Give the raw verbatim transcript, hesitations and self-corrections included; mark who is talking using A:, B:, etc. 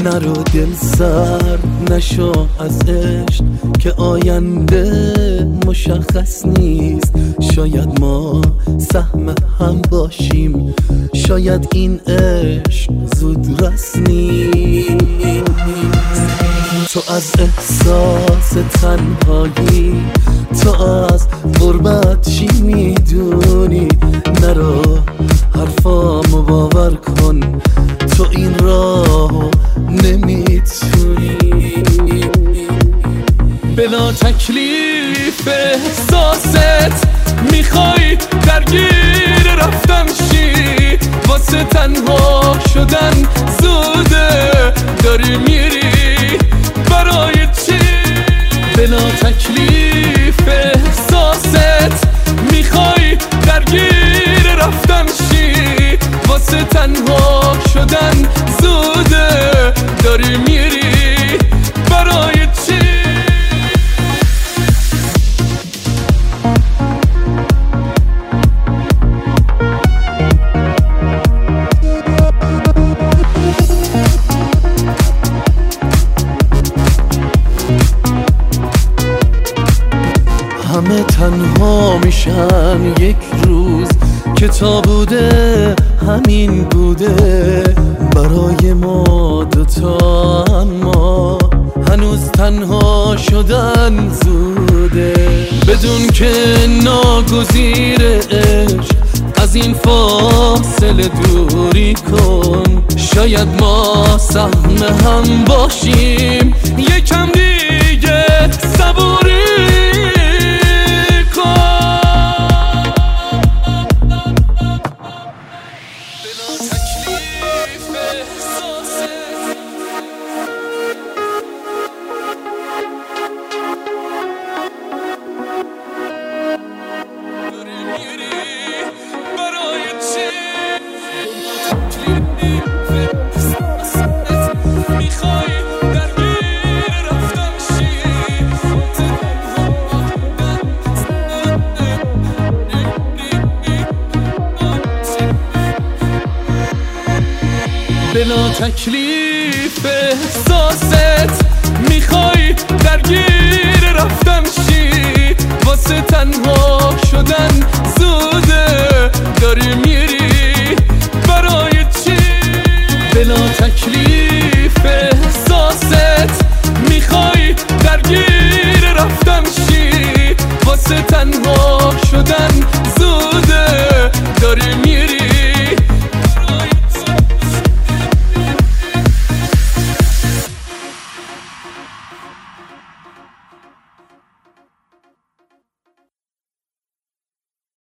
A: نرو دل سرد نشو از عشق که آینده مشخص نیست. شاید ما سهم هم باشیم، شاید این عشق زود رس نیست. تو از احساس تنهایی، تو از غربت چی میدونی؟ نرو حرفامو باور کن، تو این راهو نمیتونی. بلا تکلیف احساست میخوای درگیر رفتن شی، واسه تنها شدن زوده داری میری برای چی؟ بلا تکلیف احساست میخوای درگیر رفتن شی، واسه تنها شدن زوده داری میری برای چی؟ همه تنها میشن یک روز که تا بوده همین بوده برای ما دوتا، اما هنوز تنها شدن زوده. بدون که ناگزیر عشق از این فاصله دوری کن، شاید ما سهم هم باشیم. یکم دیگه صبوری بلا تکلیف احساست میخوای درگیر رفتن شی، واسه تنها شدن زوده داری میری برای